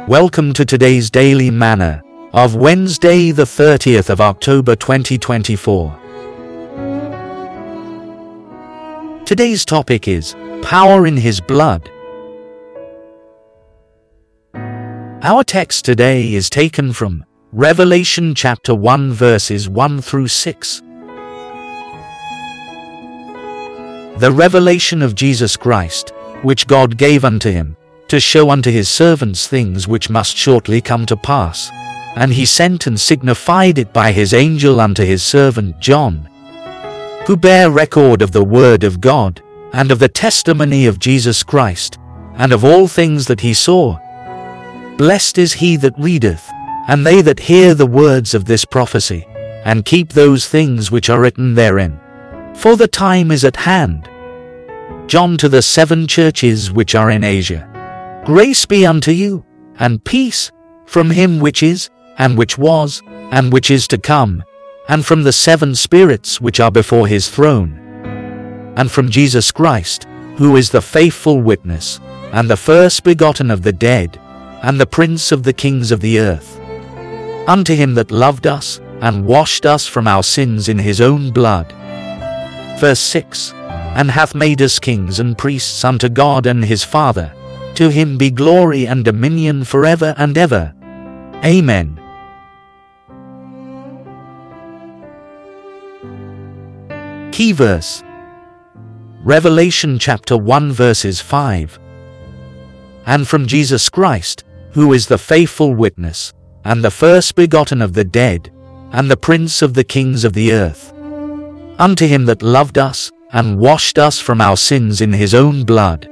Welcome to today's Daily Manna of Wednesday, the 30th of October 2024. Today's topic is Power in His Blood. Our text today is taken from Revelation chapter 1 verses 1 through 6. The revelation of Jesus Christ, which God gave unto him, to show unto his servants things which must shortly come to pass. And he sent and signified it by his angel unto his servant John, who bare record of the word of God, and of the testimony of Jesus Christ, and of all things that he saw. Blessed is he that readeth, and they that hear the words of this prophecy, and keep those things which are written therein. For the time is at hand. John to the 7 churches which are in Asia. Grace be unto you, and peace, from him which is, and which was, and which is to come, and from the 7 spirits which are before his throne, and from Jesus Christ, who is the faithful witness, and the first begotten of the dead, and the prince of the kings of the earth. Unto him that loved us, and washed us from our sins in his own blood. Verse 6. And hath made us kings and priests unto God and his Father. To him be glory and dominion forever and ever. Amen. Key verse. Revelation chapter 1 verses 5. And from Jesus Christ, who is the faithful witness, and the first begotten of the dead, and the prince of the kings of the earth. Unto him that loved us, and washed us from our sins in his own blood.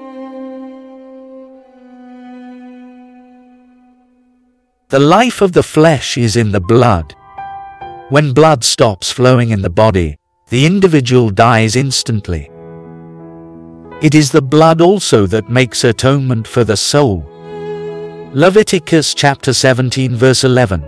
The life of the flesh is in the blood. When blood stops flowing in the body, the individual dies instantly. It is the blood also that makes atonement for the soul. Leviticus chapter 17 verse 11.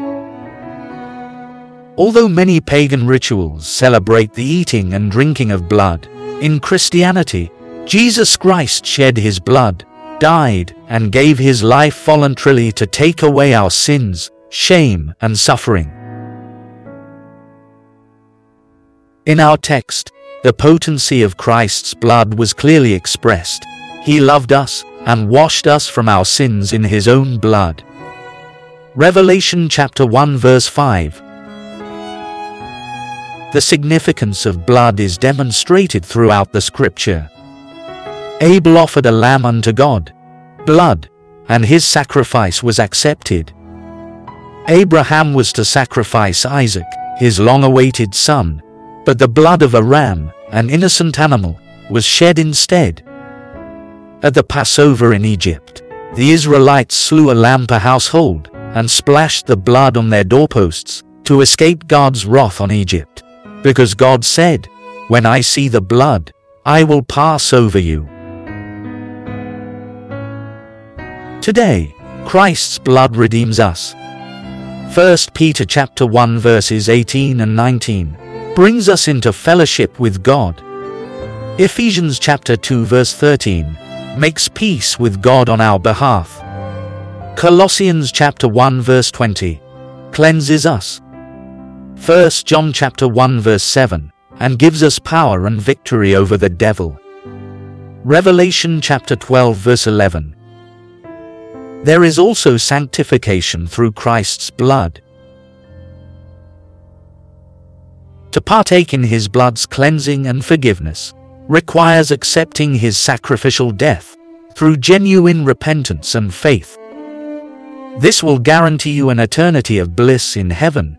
Although many pagan rituals celebrate the eating and drinking of blood, in Christianity, Jesus Christ shed his blood, died, and gave his life voluntarily to take away our sins, shame, and suffering. In our text, the potency of Christ's blood was clearly expressed. He loved us, and washed us from our sins in his own blood. Revelation chapter 1 verse 5. The significance of blood is demonstrated throughout the scripture. Abel offered a lamb unto God, blood, and his sacrifice was accepted. Abraham was to sacrifice Isaac, his long-awaited son, but the blood of a ram, an innocent animal, was shed instead. At the Passover in Egypt, the Israelites slew a lamb per household, and splashed the blood on their doorposts, to escape God's wrath on Egypt. Because God said, "When I see the blood, I will pass over you." Today, Christ's blood redeems us. 1 Peter chapter 1 verses 18 and 19 brings us into fellowship with God. Ephesians chapter 2 verse 13 makes peace with God on our behalf. Colossians chapter 1 verse 20 cleanses us. 1 John chapter 1 verse 7 and gives us power and victory over the devil. Revelation chapter 12 verse 11. There is also sanctification through Christ's blood. To partake in his blood's cleansing and forgiveness requires accepting his sacrificial death through genuine repentance and faith. This will guarantee you an eternity of bliss in heaven.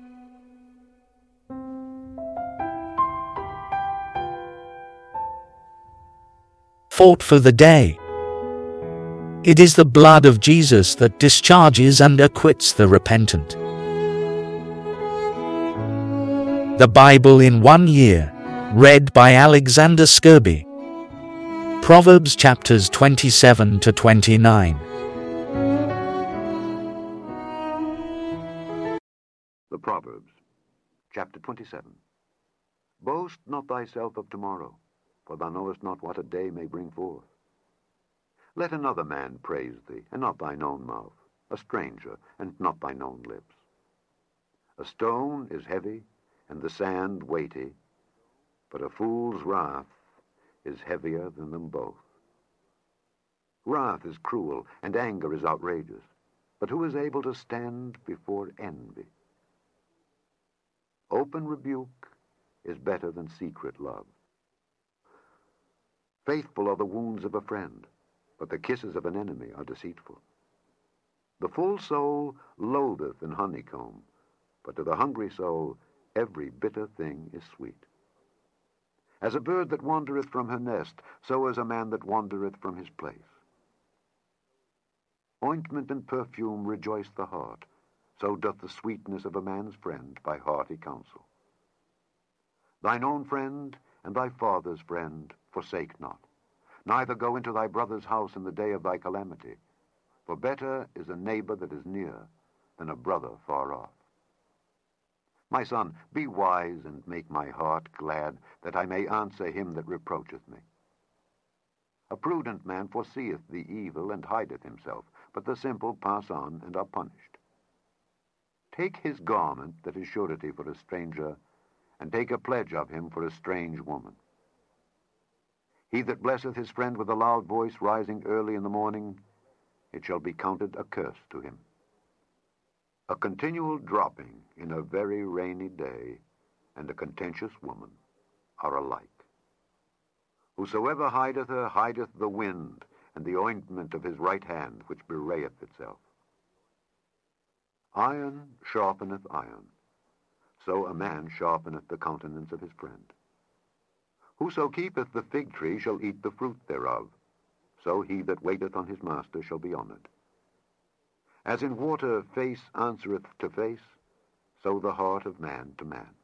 Thought for the day. It is the blood of Jesus that discharges and acquits the repentant. The Bible in 1 year, read by Alexander Scourby. Proverbs chapters 27 to 29. The Proverbs, chapter 27. Boast not thyself of tomorrow, for thou knowest not what a day may bring forth. Let another man praise thee, and not thine own mouth, a stranger, and not thine own lips. A stone is heavy, and the sand weighty, but a fool's wrath is heavier than them both. Wrath is cruel, and anger is outrageous, but who is able to stand before envy? Open rebuke is better than secret love. Faithful are the wounds of a friend, but the kisses of an enemy are deceitful. The full soul loatheth an honeycomb, but to the hungry soul every bitter thing is sweet. As a bird that wandereth from her nest, so is a man that wandereth from his place. Ointment and perfume rejoice the heart, so doth the sweetness of a man's friend by hearty counsel. Thine own friend and thy father's friend forsake not, neither go into thy brother's house in the day of thy calamity, for better is a neighbor that is near than a brother far off. My son, be wise and make my heart glad, that I may answer him that reproacheth me. A prudent man foreseeth the evil and hideth himself, but the simple pass on and are punished. Take his garment that is surety for a stranger, and take a pledge of him for a strange woman. He that blesseth his friend with a loud voice rising early in the morning, it shall be counted a curse to him. A continual dropping in a very rainy day and a contentious woman are alike. Whosoever hideth her hideth the wind and the ointment of his right hand, which bewrayeth itself. Iron sharpeneth iron, so a man sharpeneth the countenance of his friend. Whoso keepeth the fig tree shall eat the fruit thereof, so he that waiteth on his master shall be honored. As in water face answereth to face, so the heart of man to man.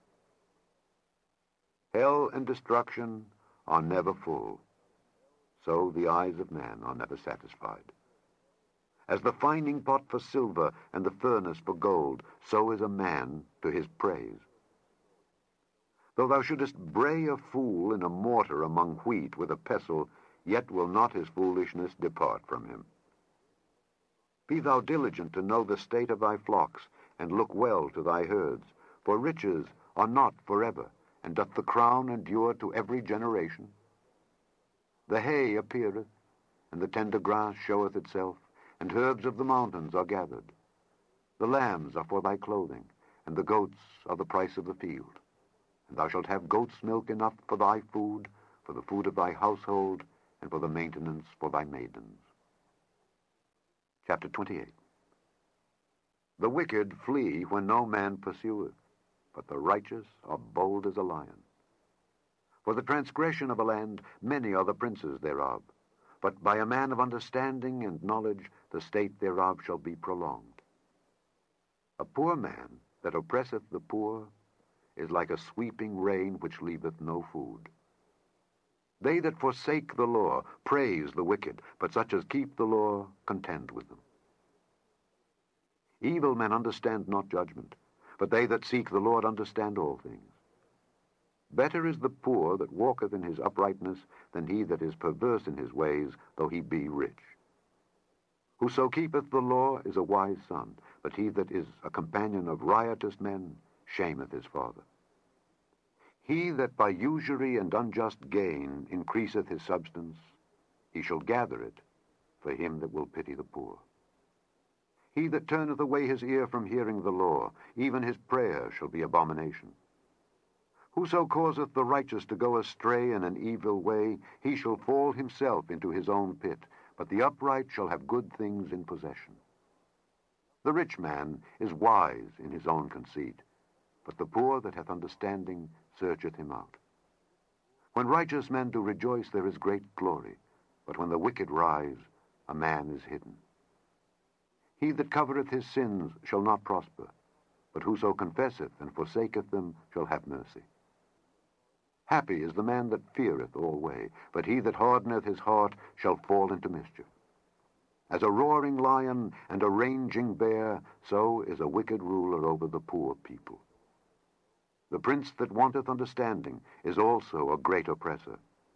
Hell and destruction are never full, so the eyes of man are never satisfied. As the fining pot for silver and the furnace for gold, so is a man to his praise. Though thou shouldest bray a fool in a mortar among wheat with a pestle, yet will not his foolishness depart from him. Be thou diligent to know the state of thy flocks, and look well to thy herds, for riches are not forever, and doth the crown endure to every generation? The hay appeareth, and the tender grass showeth itself, and herbs of the mountains are gathered. The lambs are for thy clothing, and the goats are the price of the field. And thou shalt have goat's milk enough for thy food, for the food of thy household, and for the maintenance for thy maidens. Chapter 28. The wicked flee when no man pursueth, but the righteous are bold as a lion. For the transgression of a land, many are the princes thereof, but by a man of understanding and knowledge the state thereof shall be prolonged. A poor man that oppresseth the poor is like a sweeping rain which leaveth no food. They that forsake the law praise the wicked, but such as keep the law contend with them. Evil men understand not judgment, but they that seek the Lord understand all things. Better is the poor that walketh in his uprightness than he that is perverse in his ways, though he be rich. Whoso keepeth the law is a wise son, but he that is a companion of riotous men shameth his father. He that by usury and unjust gain increaseth his substance, he shall gather it for him that will pity the poor. He that turneth away his ear from hearing the law, even his prayer shall be abomination. Whoso causeth the righteous to go astray in an evil way, he shall fall himself into his own pit, but the upright shall have good things in possession. The rich man is wise in his own conceit, but the poor that hath understanding searcheth him out. When righteous men do rejoice, there is great glory, but when the wicked rise, a man is hidden. He that covereth his sins shall not prosper, but whoso confesseth and forsaketh them shall have mercy. Happy is the man that feareth alway, but he that hardeneth his heart shall fall into mischief. As a roaring lion and a raging bear, so is a wicked ruler over the poor people. The prince that wanteth understanding is also a great oppressor,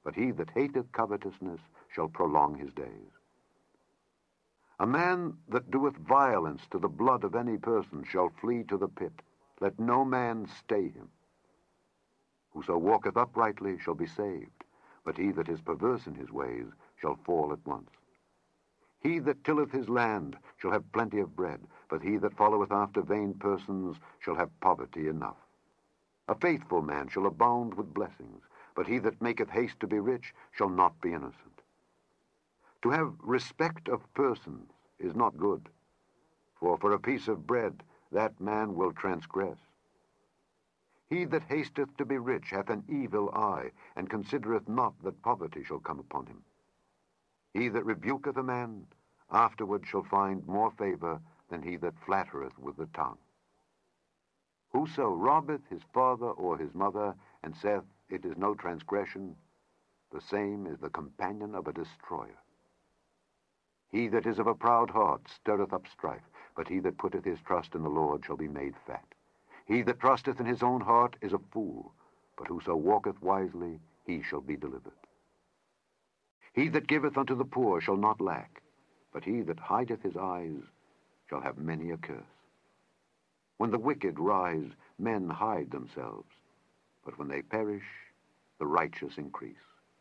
but he that hateth covetousness shall prolong his days. A man that doeth violence to the blood of any person shall flee to the pit. Let no man stay him. Whoso walketh uprightly shall be saved, but he that is perverse in his ways shall fall at once. He that tilleth his land shall have plenty of bread, but he that followeth after vain persons shall have poverty enough. A faithful man shall abound with blessings, but he that maketh haste to be rich shall not be innocent. To have respect of persons is not good, for a piece of bread that man will transgress. He that hasteth to be rich hath an evil eye, and considereth not that poverty shall come upon him. He that rebuketh a man afterward shall find more favor than he that flattereth with the tongue. Whoso robbeth his father or his mother, and saith, It is no transgression, the same is the companion of a destroyer. He that is of a proud heart stirreth up strife, but he that putteth his trust in the Lord shall be made fat. He that trusteth in his own heart is a fool, but whoso walketh wisely, he shall be delivered. He that giveth unto the poor shall not lack, but he that hideth his eyes shall have many a curse. When the wicked rise, men hide themselves, but when they perish, the righteous increase.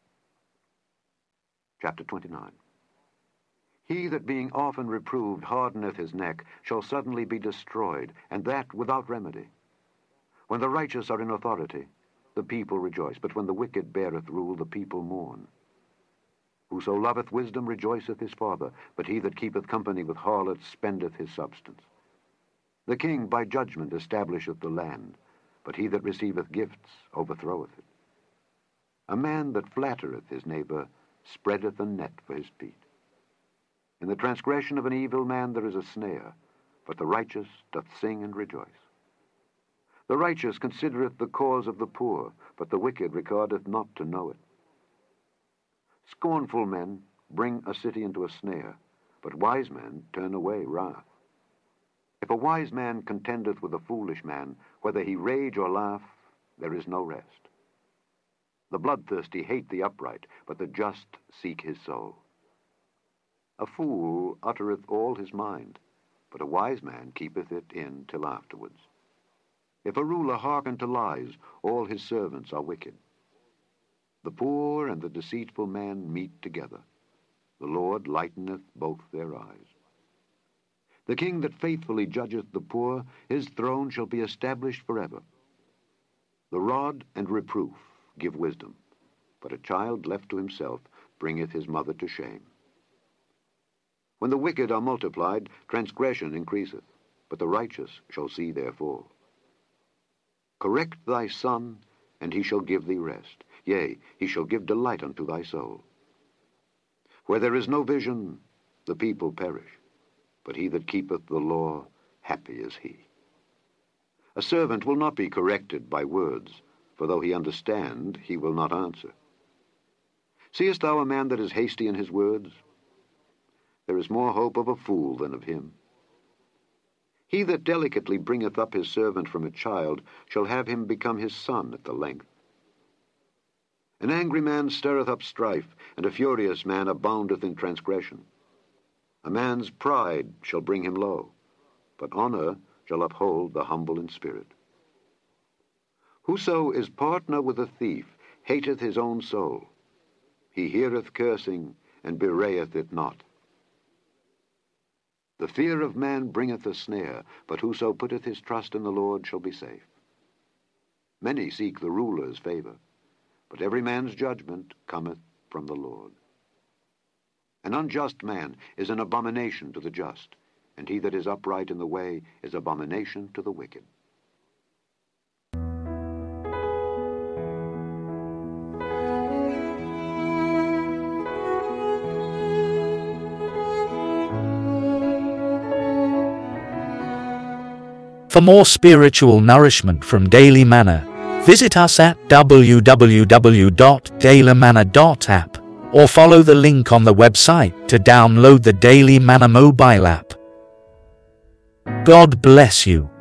Chapter 29. He that being often reproved hardeneth his neck shall suddenly be destroyed, and that without remedy. When the righteous are in authority, the people rejoice, but when the wicked beareth rule, the people mourn. Whoso loveth wisdom rejoiceth his father, but he that keepeth company with harlots spendeth his substance. The king by judgment establisheth the land, but he that receiveth gifts overthroweth it. A man that flattereth his neighbor spreadeth a net for his feet. In the transgression of an evil man there is a snare, but the righteous doth sing and rejoice. The righteous considereth the cause of the poor, but the wicked regardeth not to know it. Scornful men bring a city into a snare, but wise men turn away wrath. If a wise man contendeth with a foolish man, whether he rage or laugh, there is no rest. The bloodthirsty hate the upright, but the just seek his soul. A fool uttereth all his mind, but a wise man keepeth it in till afterwards. If a ruler hearken to lies, all his servants are wicked. The poor and the deceitful man meet together. The Lord lighteneth both their eyes. The king that faithfully judgeth the poor, his throne shall be established forever. The rod and reproof give wisdom, but a child left to himself bringeth his mother to shame. When the wicked are multiplied, transgression increaseth, but the righteous shall see their fall. Correct thy son, and he shall give thee rest. Yea, he shall give delight unto thy soul. Where there is no vision, the people perish, but he that keepeth the law, happy is he. A servant will not be corrected by words, for though he understand, he will not answer. Seest thou a man that is hasty in his words? There is more hope of a fool than of him. He that delicately bringeth up his servant from a child shall have him become his son at the length. An angry man stirreth up strife, and a furious man aboundeth in transgression. A man's pride shall bring him low, but honor shall uphold the humble in spirit. Whoso is partner with a thief hateth his own soul. He heareth cursing, and bewrayeth it not. The fear of man bringeth a snare, but whoso putteth his trust in the Lord shall be safe. Many seek the ruler's favor, but every man's judgment cometh from the Lord. An unjust man is an abomination to the just, and he that is upright in the way is abomination to the wicked. For more spiritual nourishment from Daily Manna, visit us at www.dailymanna.app or follow the link on the website to download the Daily Manna mobile app. God bless you.